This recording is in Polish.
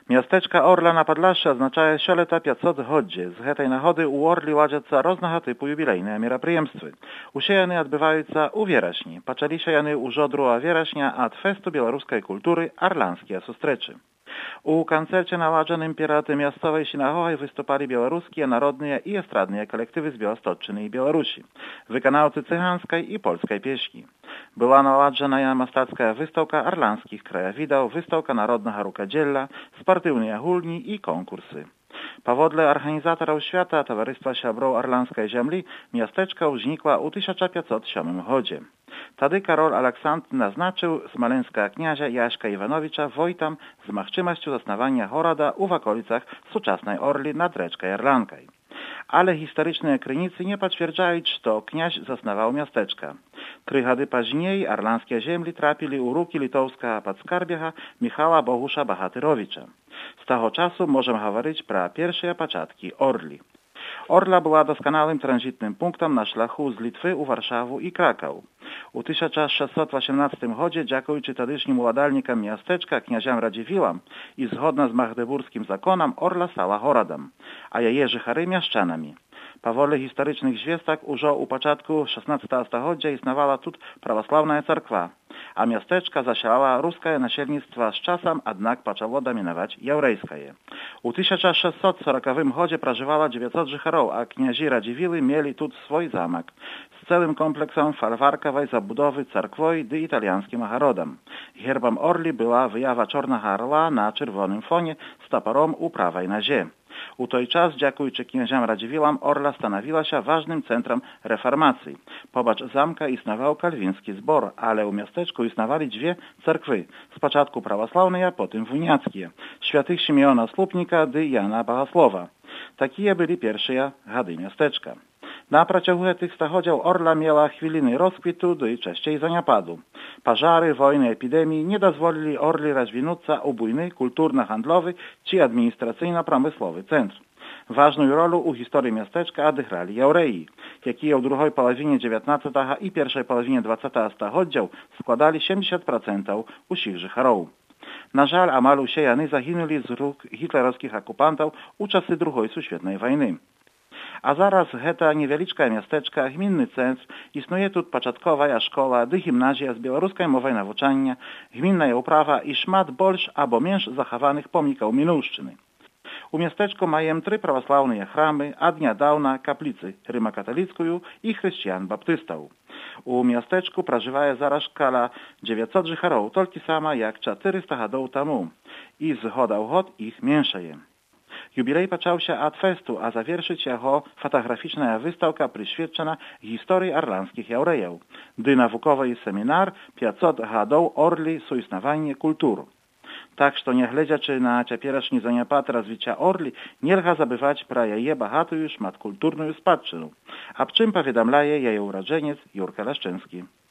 Miasteczka Orla na Podlasie oznaczają sioleta 500 hodździe. Z tej nahody u Orli ładziаться różnego typu jubilejne мероприемства. Usie jany odbywająca u Wieraśni. Paczali się jany u żodru Wieraśnia od festu białoruskiej kultury Arlanskie Sustreczy. U koncercie naładzonym piraty miastowej synagogi wystupali białoruskie, narodne i estradne kolektywy z Białostocczyny i Białorusi, wykonawcy cygańskiej i polskiej pieśni. Była naładowana mastacka wystawka arlanskich krajowidów, wystawka narodnego rukodziela, sportywne ogólni i konkursy. Powodle organizatorów świata Towarzystwa Siabrów Arlanskiej Ziemi miasteczko uznikła u 1507 godzie. Wtedy Karol Aleksandr naznaczył smoleńska kniazia Jaśka Iwanowicza wojtam z możliwością zasnowania horoda u w okolicach współczesnej Orli nad rzeczką Jarlankai. Ale historyczne krynicy nie potwierdzają, że kniaź zasnował miasteczka. 3 lata później arlanskie ziemli trafili u ruki litowska podskarbiacha Michała Bogusza Bohatyrowicza. Z tego czasu możemy mówić про pierwsze początki Orli. Orla była doskonałym tranzytnym punktem na szlaku z Litwy u Warszawę i Krakał. U 1618 godzie, dziękując tadycznym uładalnikom miasteczka, kniaziom Radziwiłom i zgodnie z magdeburskim zakonem, Orla stała horodem, a jej żychary mieszczanami. Powoli historycznych zwiestak już u początku XVI stulecia istniała tu prawosławna cerkwa, a miasteczka zasiałała ruskie nasielnictwo z czasem, jednak zaczęło dominować jałrejskie. U 1640 godzie przeżywało 900 życharów, a kniazi Radziwiły mieli tu swój zamek z całym kompleksem folwarkowej zabudowy cerkwowej i italiańskim ogrodem. Herbem Orli była wyjawa czarnego orła na czerwonym fonie z toporem u prawej nazie. U tej czas, dziękując knieziom Radziwiłom, Orla stanowiła się ważnym centrum reformacji. Pobacz zamka istniał kalwiński zbor, ale u miasteczku istniewali 2 cerkwy. Z początku prawosławne, a potem wuniackie. Świętych Simeona Słupnika i Jana Bogosława. Takie byli pierwsze gady miasteczka. Na przeciągu tych stachodział Orla miała chwiliny rozkwitu i częściej zaniapadu. Pożary, wojny, epidemii nie dozwolili Orli rozwinąć u bujny kulturno-handlowy czy administracyjno-pромysłowy centr. Ważną rolę u historii miasteczka odegrali Jałreji, jakie w drugiej połowinie XIX i pierwszej połowinie XX stulecia składali 70% usich życharów. Na żal amal usiejany zaginęli z rąk hitlerowskich okupantów u czasy II świetnej wojny. A zaraz heta niewieliczka miasteczka, gminny centr, istnieje tu początkowa szkoła, gimnazja z białoruskiej mowy nauczania, gminna uprawa i szmat bolsz albo mniejsz zachowanych pomników minulszczyny. U miasteczku mają 3 prawosławne chramy, a dnia dawna kaplicy rymokatolicką i chrześcijan baptystów. U miasteczku przeżywa zaraz kala 900 życharów, tylko sama jak 400 lat temu i z goda w god ich mniejszeje. Jubilej począł się od festu, a zawierszyć jego fotograficzna wystawka przyświadczona historii arlanskich Jałrejów, gdy naukowy seminar 500 lat Orli suistnowanie kultur. Tak, że nie глядячи na теперішній zaniapad rozwicia Orli, nierga zabywać про jej bogatą szmat kulturną spadczynę, a w czym powiadamlaje jej urodzeniec Jurka Leszczyński.